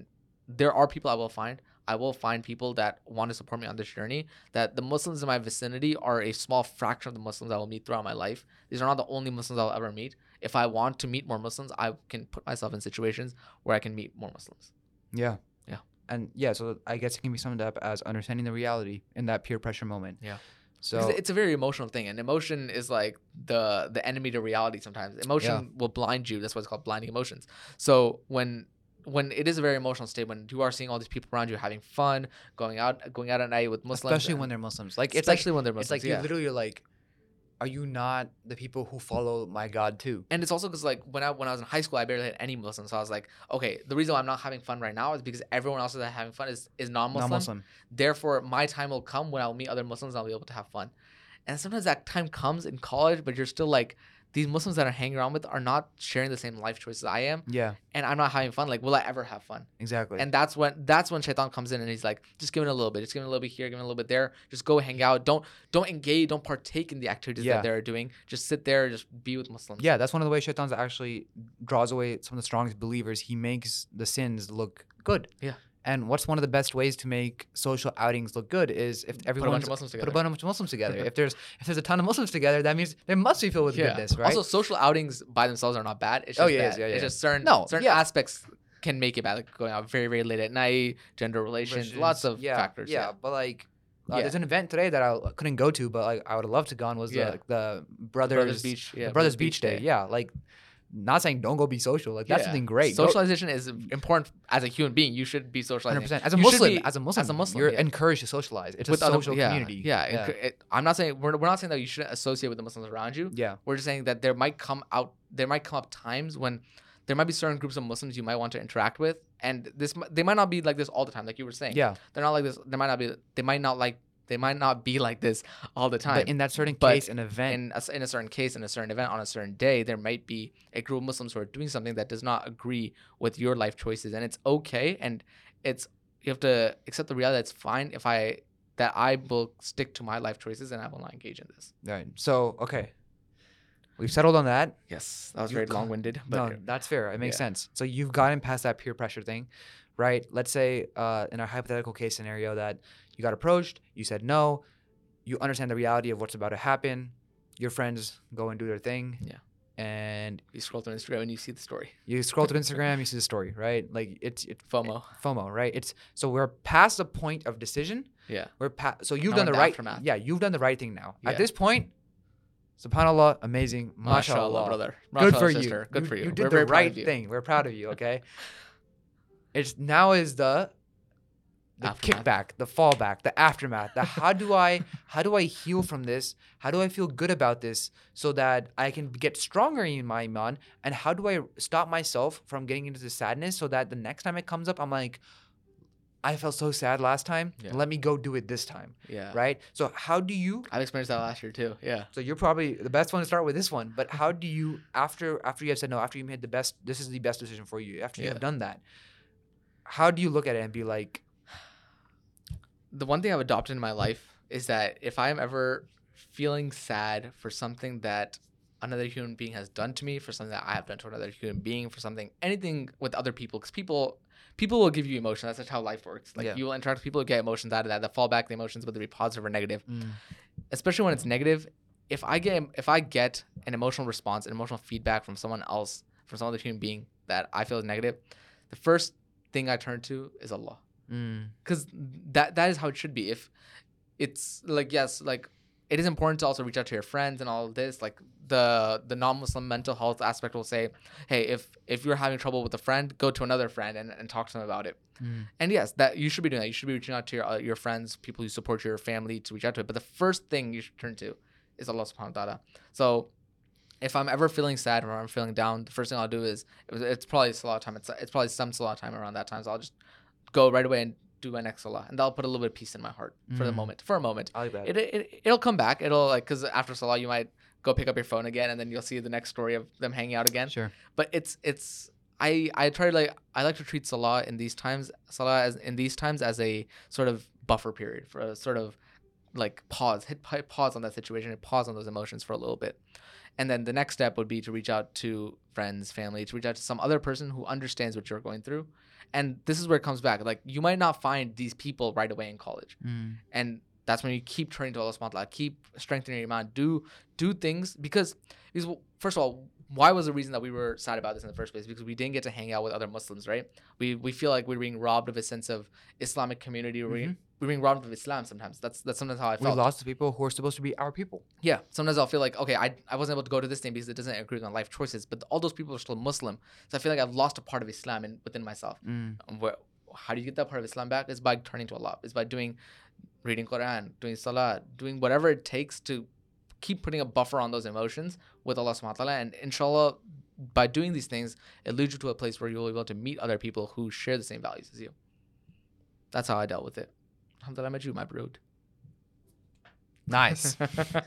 There are people I will find people that want to support me on this journey. That the Muslims in my vicinity are a small fraction of the Muslims I will meet throughout my life. These are not the only Muslims I'll ever meet. If I want to meet more Muslims, I can put myself in situations where I can meet more Muslims. Yeah. Yeah. And yeah, so I guess it can be summed up as understanding the reality in that peer pressure moment. Yeah. So Because it's a very emotional thing, and emotion is like the enemy to reality sometimes. Emotion will blind you. That's why it's called blinding emotions. So when it is a very emotional state, when you are seeing all these people around you having fun, going out at night with Muslims, especially when they're Muslims. Like especially when they're Muslims, it's like yeah. you literally are like, are you not the people who follow my God too? And it's also because like when I was in high school, I barely had any Muslims. So I was like, okay, the reason why I'm not having fun right now is because everyone else that's having fun is non-Muslim. Non-Muslim. Therefore, my time will come when I'll meet other Muslims and I'll be able to have fun. And sometimes that time comes in college, but you're still like, these Muslims that I'm hanging around with are not sharing the same life choices I am, Yeah, and I'm not having fun. Like, will I ever have fun? exactly. And that's when Shaitan comes in and he's like, just give it a little bit, just give it a little bit here, give it a little bit there. Just go hang out. Don't engage, don't partake in the activities Yeah. that they're doing. Just sit there, just be with Muslims. Yeah, that's one of the ways Shaitan actually draws away some of the strongest believers. He makes the sins look good. Yeah. And what's one of the best ways to make social outings look good is if everyone bunch of Muslims put together. a bunch of Muslims together. if there's a ton of Muslims together, that means they must be filled with goodness, right? Also, social outings by themselves are not bad. It's just Oh, yeah, bad. yeah, yeah. It's just certain yeah. aspects can make it bad, like going out very, very late at night, gender relations, lots of factors. Yeah, but like Yeah. there's an event today that I couldn't go to, but like I would have loved to gone was Yeah. the Brothers Beach. Yeah, the Brothers Beach Day. Yeah, like not saying don't go be social. Like that's Yeah. something great. Socialization is important as a human being. You should be socializing. 100%. As a You should Muslim, be- as a Muslim, you're yeah. encouraged to socialize. It's with a social other, community. Yeah. I'm not saying we're not saying that you shouldn't associate with the Muslims around you. Yeah. We're just saying that there might come up times when there might be certain groups of Muslims you might want to interact with, and they might not be like this all the time, like you were saying. Yeah. They're not like this. They might not be like this all the time. But in that certain But case, an event. in a certain case, in a certain event, on a certain day, there might be a group of Muslims who are doing something that does not agree with your life choices, and it's okay. And you have to accept the reality that it's fine that I will stick to my life choices and I will not engage in this. Right. So okay, we've settled on that. Yes, that was You very ca- long-winded, but No, that's fair. It makes Yeah. sense. So you've gotten past that peer pressure thing, right? Let's say in our hypothetical case scenario that you got approached, you said no, you understand the reality of what's about to happen, your friends go and do their thing. Yeah. and You scroll through Instagram and you see the story. you scroll through Instagram, you see the story, right? Like it's FOMO. FOMO, right? It's so we're past the point of decision. Yeah. We're past. So you've Now done we're the in the right. aftermath. Yeah, you've done the right thing now. Yeah. At this point, subhanallah, amazing, mashallah, brother. Good Mashallah, for sister. you. Good for you. You We're did very the proud right of you. thing. We're proud of you. Okay. It's now is the Aftermath. kickback, the fallback, the aftermath. The how do I heal from this? How do I feel good about this so that I can get stronger in my iman? And how do I stop myself from getting into the sadness so that the next time it comes up, I'm like, I felt so sad last time. Yeah. Let me go do it this time. Yeah. Right? So how do you I've experienced that last year too. Yeah. so you're probably the best one to start with this one, but how do you after you have said no, after you made this is the best decision for you, after you Yeah. have done that, how do you look at it and be like, The one thing I've adopted in my life is that if I'm ever feeling sad for something that another human being has done to me, for something that I have done to another human being, for something, anything with other people, because people will give you emotion. That's just how life works. Like Yeah. you will interact with people, get emotions out of that. The fallback, the emotions, whether it be positive or negative. mm, Especially when it's negative, if I get an emotional response, an emotional feedback from someone else, from some other human being that I feel is negative, the first thing I turn to is Allah, because that is how it should be. If it's like, yes, like it is important to also reach out to your friends and all of this. Like the non-Muslim mental health aspect will say, hey, if you're having trouble with a friend, go to another friend and talk to them about it. And yes, that you should be doing that. You should be reaching out to your friends, people who support your family, to reach out to it. But the first thing you should turn to is Allah subhanahu wa ta'ala. So if I'm ever feeling sad or I'm feeling down, the first thing I'll do is, it's probably salah time. It's probably some salah time around that time. So I'll just go right away and do my next salah, and that'll put a little bit of peace in my heart for a moment. I like that. It'll come back. It'll, like, because after salah you might go pick up your phone again, and then you'll see the next story of them hanging out again. Sure. But I like to treat salah in these times as a sort of buffer period, for a sort of like hit pause on that situation and pause on those emotions for a little bit. And then the next step would be to reach out to friends, family, to reach out to some other person who understands what you're going through. And this is where it comes back. Like, you might not find these people right away in college. And that's when you keep turning to Allah subhanahu wa ta'ala, keep strengthening your iman, do things, because first of all, why was the reason that we were sad about this in the first place? Because we didn't get to hang out with other Muslims, right? We feel like we're being robbed of a sense of Islamic community, or we're being robbed of Islam sometimes. That's sometimes how I We felt. lost the people who are supposed to be our people. Yeah, sometimes I'll feel like, okay, I wasn't able to go to this thing because it doesn't agree with my life choices, but all those people are still Muslim. So I feel like I've lost a part of Islam within myself. How do you get that part of Islam back? It's by turning to Allah. It's by reading Quran, doing salah, doing whatever it takes to keep putting a buffer on those emotions with Allah subhanahu wa ta'ala. And inshallah, by doing these things, it leads you to a place where you'll be able to meet other people who share the same values as you. That's how I dealt with it. Alhamdulillah, I met you, my brood. Nice.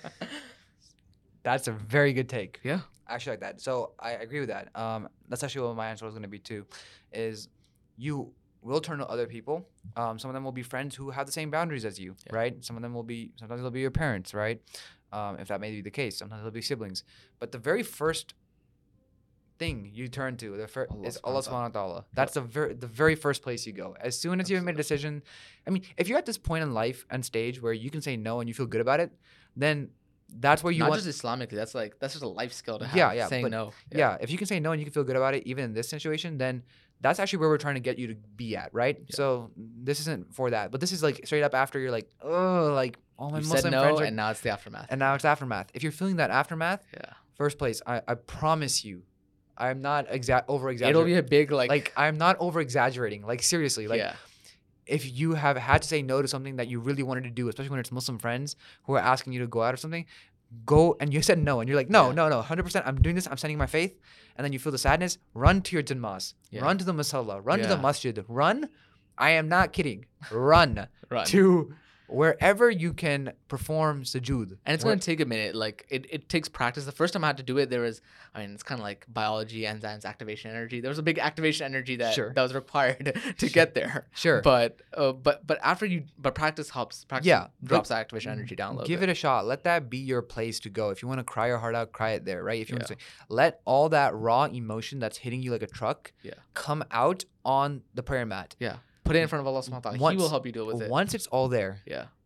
That's a very good take. Yeah. I actually like that. So I agree with that. That's actually what my answer was going to be too, is you will turn to other people. Some of them will be friends who have the same boundaries as you, right? Sometimes they'll be your parents, right? If that may be the case. Sometimes they'll be siblings. But the very first thing you turn to is Allah subhanahu wa ta'ala. That's the very first place you go. As soon as you've made a decision, I mean, if you're at this point in life and stage where you can say no and you feel good about it, then that's where you Not want. just Islamically, that's just a life skill to have. Yeah, saying but no. Yeah, if you can say no and you can feel good about it, even in this situation, then that's actually where we're trying to get you to be at, right? Yeah. So this isn't for that, but this is like straight up after you're like, oh, like all my You Muslim said no, friends are, and now it's the aftermath. and now it's aftermath. If you're feeling that aftermath, Yeah. first place, I promise you, I'm not over exaggerating. It'll be a big like I'm not over exaggerating. Like seriously, like yeah. if you have had to say no to something that you really wanted to do, especially when it's Muslim friends who are asking you to go out or something, go and you said no and you're like, no, 100%, I'm doing this, I'm sending my faith, and then you feel the sadness, run to your janmas, run to the masala, run to the masjid, run. I am not kidding. Run to wherever you can perform sujood. And it's going to take a minute. Like it takes practice. The first time I had to do it, it's kind of like biology, enzymes, activation energy. There was a big activation energy that was required to get there. Sure. But practice helps. Practice drops that activation energy down a little bit. Give it a shot. Let that be your place to go. If you want to cry your heart out, cry it there, right? If you want to let all that raw emotion that's hitting you like a truck come out on the prayer mat. Yeah. Put it in front of Allah subhanahu wa ta'ala. He will help you deal with it. Once it's all there. Yeah.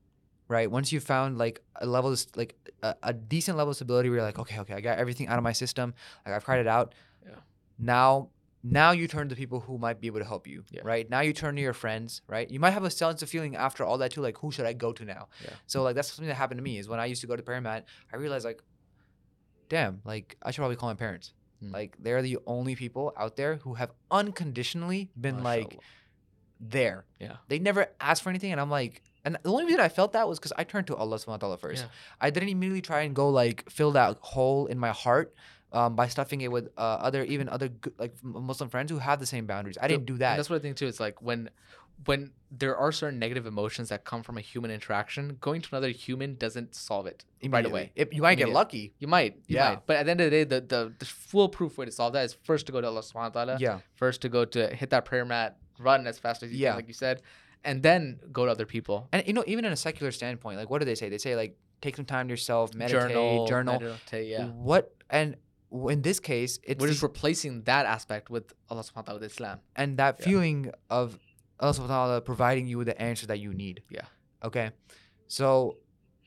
right? Once you found like a level, like a decent level of stability, where you're like, okay, I got everything out of my system, like I've cried it out. Yeah. Now you turn to people who might be able to help you, Yeah. right? Now you turn to your friends, right? You might have a sense of feeling after all that too, like who should I go to now? Yeah. So like that's something that happened to me is when I used to go to Paramat, I realized like, damn, like I should probably call my parents. Like they're the only people out there who have unconditionally been like Mashallah. there. Yeah. They never asked for anything, and I'm like, and the only reason I felt that was because I turned to Allah subhanahu wa ta'ala first. Yeah. I didn't immediately try and go like fill that hole in my heart by stuffing it with other like Muslim friends who have the same boundaries. I didn't do And that. that's what I think too. It's like when there are certain negative emotions that come from a human interaction, going to another human doesn't solve it right away. You might get Immediately. lucky. You might. Yeah. But at the end of the day, the foolproof way to solve that is first to go to Allah subhanahu wa ta'ala. Yeah. First to go to hit that prayer mat, run as fast as you Yeah. can, like you said, and then go to other people. And even in a secular standpoint, like what do they say? They say like take some time to yourself, meditate, journal. Meditate, yeah. What and in this case, it's We're just replacing that aspect with Allah subhanahu wa ta'ala with Islam. and that Yeah. feeling of Allah subhanahu wa ta'ala providing you with the answer that you need. Yeah. Okay. So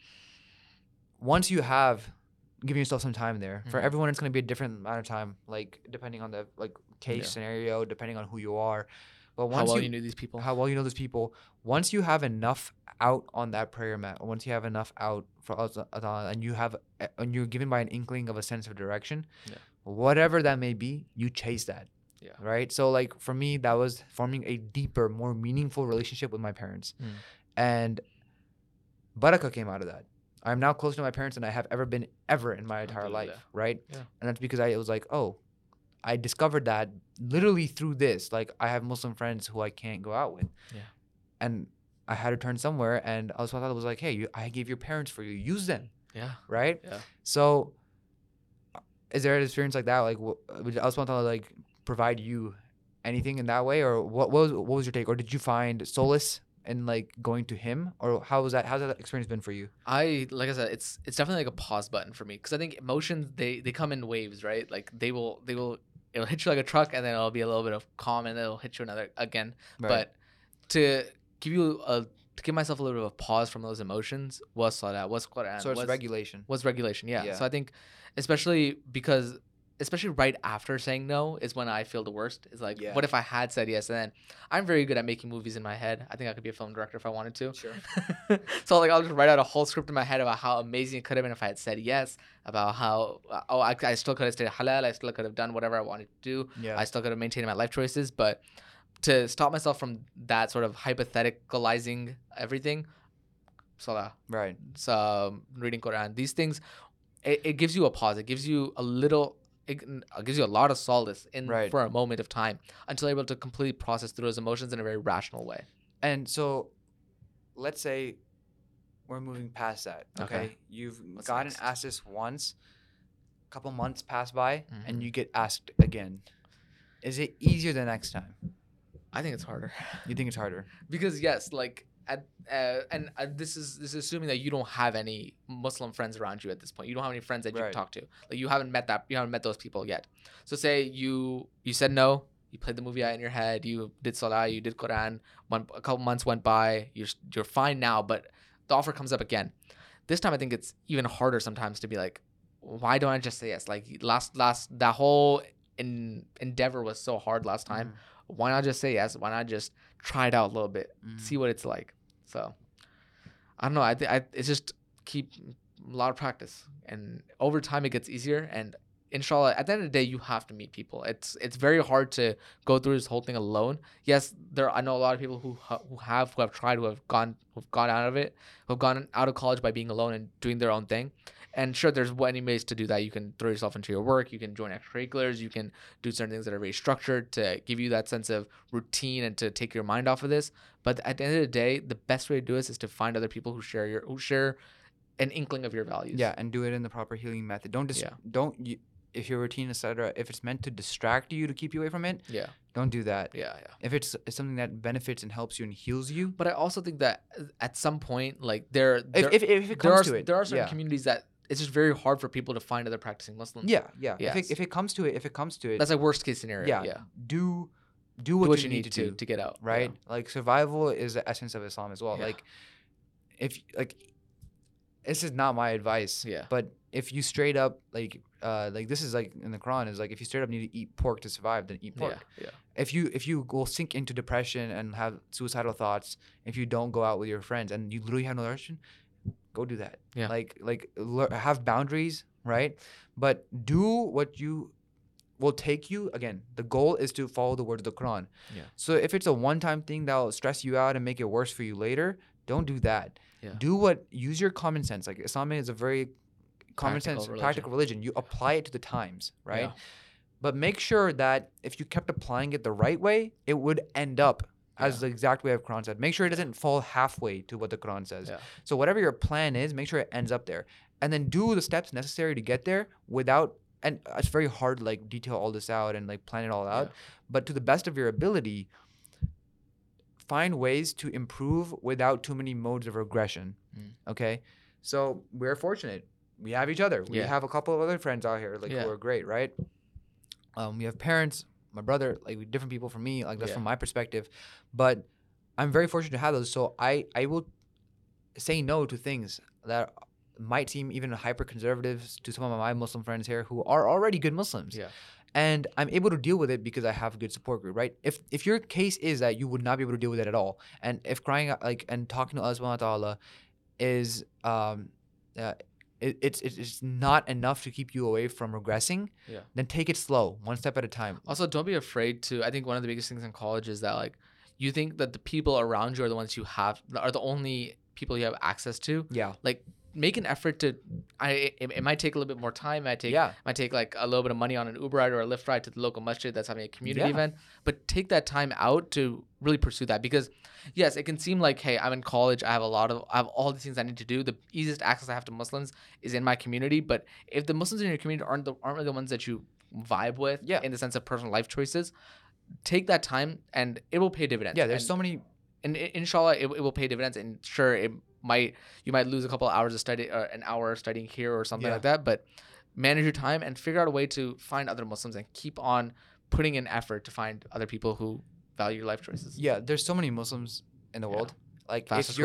once you have given yourself some time there, for Mhm. everyone it's gonna be a different amount of time, like depending on the like case Yeah. scenario, depending on who you are. But How once well you knew these people. how well you know those people, once you have enough out on that prayer mat, or once you have enough out for Allah subhanahu wa ta'ala, and you're given by an inkling of a sense of direction, Yeah. whatever that may be, you chase that. Yeah. Right. So like for me, that was forming a deeper, more meaningful relationship with my parents, and barakah came out of that. I'm now closer to my parents than I have ever been in my entire life. Alhamdulillah. Right. Yeah. And that's because it was like, oh, I discovered that literally through this. Like I have Muslim friends who I can't go out with. Yeah. And I had to turn somewhere, and Allah subhanahu wa ta'ala was like, hey, I gave your parents for you. Use them. Yeah. Right. Yeah. So is there an experience like that? Like, would Allah subhanahu wa ta'ala like provide you anything in that way, or what was your take, or did you find solace in like going to him, or how's that experience been for you? Like I said, it's definitely like a pause button for me, because I think emotions they come in waves, right? Like they will it'll hit you like a truck, and then it'll be a little bit of calm, and then it'll hit you another again. Right. But to give myself a little bit of a pause from those emotions was salat, was Quran, So it's regulation. was regulation. Yeah. Yeah. So I think especially right after saying no is when I feel the worst. It's like, Yeah. what if I had said yes? And then I'm very good at making movies in my head. I think I could be a film director if I wanted to. Sure. So like I'll just write out a whole script in my head about how amazing it could have been if I had said yes, about how I still could have stayed halal, I still could have done whatever I wanted to do, Yeah. I still could have maintained my life choices. But to stop myself from that sort of hypotheticalizing everything, salah, Right. reading Quran, these things, it gives you a pause. It gives you it gives you a lot of solace Right. for a moment of time until you're able to completely process through those emotions in a very rational way. And so, let's say we're moving past that. Okay. Okay. You've What's gotten next? asked this once, a couple months pass by, and Mhm. you get asked again. Is it easier the next time? I think it's harder. You think it's harder? Because yes, like this is assuming that you don't have any Muslim friends around you at this point. You don't have any friends that you Right. can talk to. Like you haven't met those people yet. So say you said no, you played the movie out in your head, you did salah, you did Quran. A couple months went by, you're fine now, but the offer comes up again. This time I think it's even harder sometimes to be like, why don't I just say yes? Like last that whole endeavor was so hard last time. Why not just say yes? Why not just try it out a little bit, see what it's like? So I don't know. It's just keep a lot of practice, and over time it gets easier. And inshallah, at the end of the day, you have to meet people. It's very hard to go through this whole thing alone. Yes, I know a lot of people who have tried, who have gone out of it, who have gone out of college by being alone and doing their own thing. And sure, there's many ways to do that. You can throw yourself into your work. You can join extracurriculars. You can do certain things that are very structured to give you that sense of routine and to take your mind off of this. But at the end of the day, the best way to do this is to find other people who share an inkling of your values. Yeah, and do it in the proper healing method. If your routine, etc., if it's meant to distract you to keep you away from it, Yeah. don't do that. Yeah. If it's something that benefits and helps you and heals you, But I also think that at some point, like if if it comes to it, there are certain yeah. communities that it's just very hard for people to find other practicing Muslims. Yeah. Yes. If it comes to it, That's like worst case scenario. yeah, Yeah. do Do what you need to do. to get out. Right? Like survival is the essence of Islam as well. Yeah. Like if like, this is not my advice. Yeah. But if you straight up like this is like in the Quran is like, if you straight up need to eat pork to survive, then eat pork. Yeah. If you will sink into depression and have suicidal thoughts, if you don't go out with your friends and you literally have no direction, go do that. Yeah. Have boundaries, right? But do what you will take you. Again, the goal is to follow the word of the Quran. Yeah. So if it's a one-time thing that will stress you out and make it worse for you later, don't do that. Yeah. Use your common sense. Like, Islam is a very common sense, practical religion. You apply it to the times, right? Yeah. But make sure that if you kept applying it the right way, it would end up as the exact way of Quran said. Make sure it doesn't fall halfway to what the Quran says. Yeah. So whatever your plan is, make sure it ends up there. And then do the steps necessary to get there without, and it's very hard to like detail all this out and like plan it all out. Yeah. But to the best of your ability, find ways to improve without too many modes of regression. Okay? So we're fortunate. We have each other. We have a couple of other friends out here who are great, right? We have parents, my brother, like different people from me, like that's from my perspective. But I'm very fortunate to have those. So I will say no to things that might seem even hyper conservative to some of my Muslim friends here who are already good Muslims. Yeah. And I'm able to deal with it because I have a good support group, right? If your case is that you would not be able to deal with it at all, and if crying out and talking to Allah subhanahu wa ta'ala is it's not enough to keep you away from regressing, then take it slow, one step at a time. Also, don't be afraid to. I think one of the biggest things in college is that like you think that the people around you are the ones are the only people you have access to. Yeah. Like, make an effort to. It might take a little bit more time. It might take like a little bit of money on an Uber ride or a Lyft ride to the local masjid that's having a community event. But take that time out to really pursue that, because yes, it can seem like, hey, I'm in college. I have all these things I need to do. The easiest access I have to Muslims is in my community. But if the Muslims in your community aren't the ones that you vibe with, in the sense of personal life choices, take that time and it will pay dividends. Yeah, there's so many. And inshallah, it will pay dividends. And sure, you might lose a couple of hours of study, or an hour studying here or something like that. But manage your time and figure out a way to find other Muslims and keep on putting in effort to find other people who value your life choices. Yeah, there's so many Muslims in the world. Like Fastest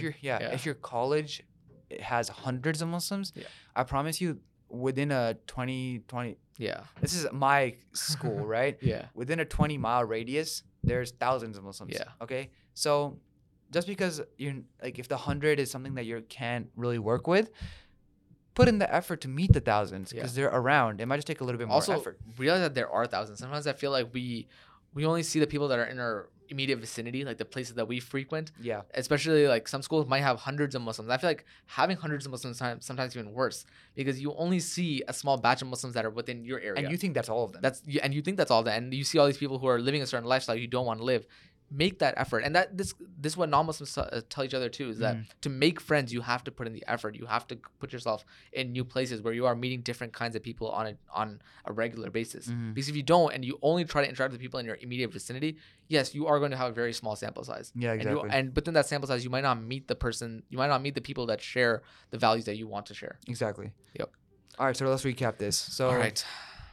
if your college has hundreds of Muslims, I promise you, within a 20. This is my school, right? Within a 20-mile radius, there's thousands of Muslims. Okay, so just because you're like, if the 100 is something that you can't really work with, put in the effort to meet the thousands, because they're around. It might just take a little bit more effort. Also, realize that there are thousands. Sometimes I feel like we only see the people that are in our immediate vicinity, like the places that we frequent. Yeah. Especially like some schools might have hundreds of Muslims. I feel like having hundreds of Muslims sometimes even worse, because you only see a small batch of Muslims that are within your area. And you think that's all of them. And you think that's all of them. And you see all these people who are living a certain lifestyle you don't want to live. Make that effort. And this is what non-Muslims tell each other too, is that to make friends, you have to put in the effort. You have to put yourself in new places where you are meeting different kinds of people on a regular basis. Because if you don't, and you only try to interact with people in your immediate vicinity, yes, you are going to have a very small sample size. Yeah, exactly. And within that sample size, you might not meet the people that share the values that you want to share. Exactly. Yep. All right, so let's recap this. So, all right.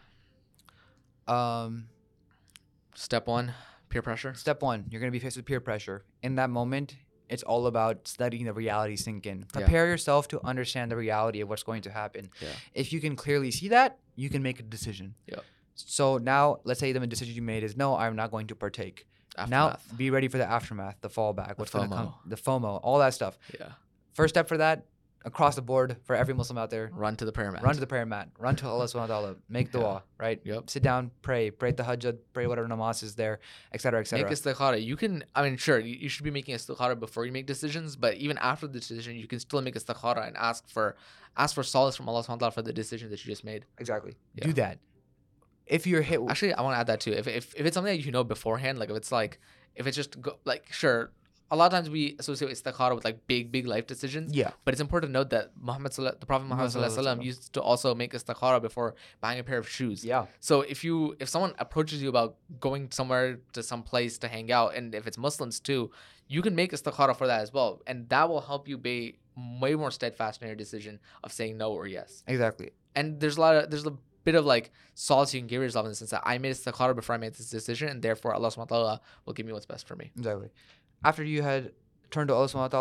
Step 1. Peer pressure. Step 1, you're going to be faced with peer pressure. In that moment, it's all about letting the reality sink in. Prepare yourself to understand the reality of what's going to happen. If you can clearly see that, you can make a decision. So now, let's say the decision you made is, no, I'm not going to partake. Aftermath. Now, be ready for the aftermath, the fallback, what's going to come, the FOMO, all that stuff. First step for that, across the board, for every Muslim out there, run to the prayer mat. Run to the prayer mat. Run to Allah subhanahu wa ta'ala. Make dua, right? Sit down, pray the tahajjud, pray whatever namaz is there, etc., etc. Make istikhara. You can, sure, you should be making istikhara before you make decisions, but even after the decision, you can still make istikhara and ask for solace from Allah subhanahu wa ta'ala for the decision that you just made. Exactly. Do that. If you're hit, actually, I want to add that too. If it's something that you know beforehand, like if it's just sure. A lot of times we associate istikhara with like big life decisions. But it's important to note that the Prophet Muhammad used to also make istikhara before buying a pair of shoes. So if someone approaches you about going somewhere to some place to hang out, and if it's Muslims too, you can make istikhara for that as well, and that will help you be way more steadfast in your decision of saying no or yes. Exactly. And there's a bit of like solace you can give yourself in the sense that I made istikhara before I made this decision, and therefore Allah subhanahu wa ta'ala will give me what's best for me. Exactly. After you had turned to Allah subhanahu wa ta'ala,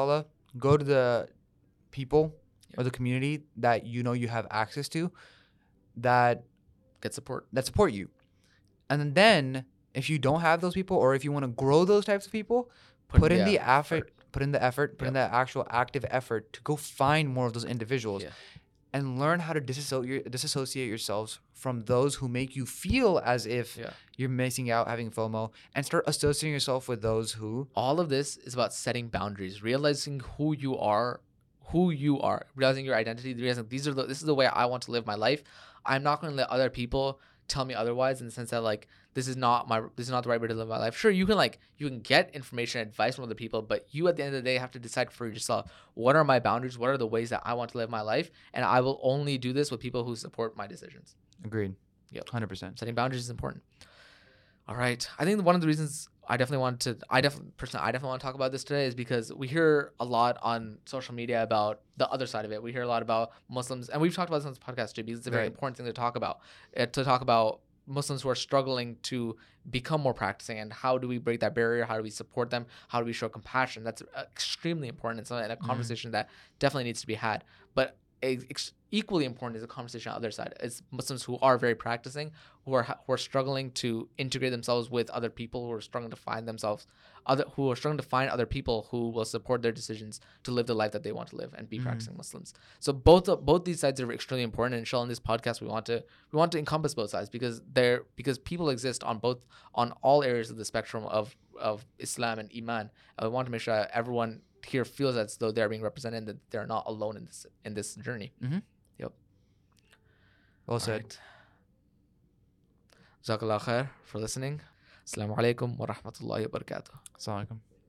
go to the people or the community that you know you have access to that Get support. support you. And then if you don't have those people, or if you want to grow those types of people, put in the effort, put in the actual active effort to go find more of those individuals. And learn how to disassociate yourselves from those who make you feel as if you're missing out, having FOMO, and start associating yourself with those who. All of this is about setting boundaries, realizing who you are, realizing your identity, realizing this is the way I want to live my life. I'm not going to let other people tell me otherwise, in the sense that like this is not the right way to live my life. Sure, you can get information, advice from other people, but you at the end of the day have to decide for yourself, what are my boundaries, what are the ways that I want to live my life, and I will only do this with people who support my decisions. Agreed. Yep. 100%. Setting boundaries is important. All right. I think one of the reasons I definitely want to talk about this today is because we hear a lot on social media about the other side of it. We hear a lot about Muslims, and we've talked about this on this podcast too, because it's a very important thing to talk about Muslims who are struggling to become more practicing, and how do we break that barrier? How do we support them? How do we show compassion? That's extremely important. It's a conversation that definitely needs to be had. But equally important is a conversation on the other side. It's Muslims who are very practicing, who are struggling to integrate themselves with other people, who are struggling to find other people who will support their decisions to live the life that they want to live and be practicing Muslims. So both these sides are extremely important. And inshallah, in this podcast, we want to encompass both sides, because people exist on all areas of the spectrum of Islam and Iman. And we want to make sure that everyone here feels as though they're being represented, and that they're not alone in this journey. Yep. Well said. Jazakallah khair for listening. Assalamu alaikum wa rahmatullahi wa barakatuh. Assalamu alaikum.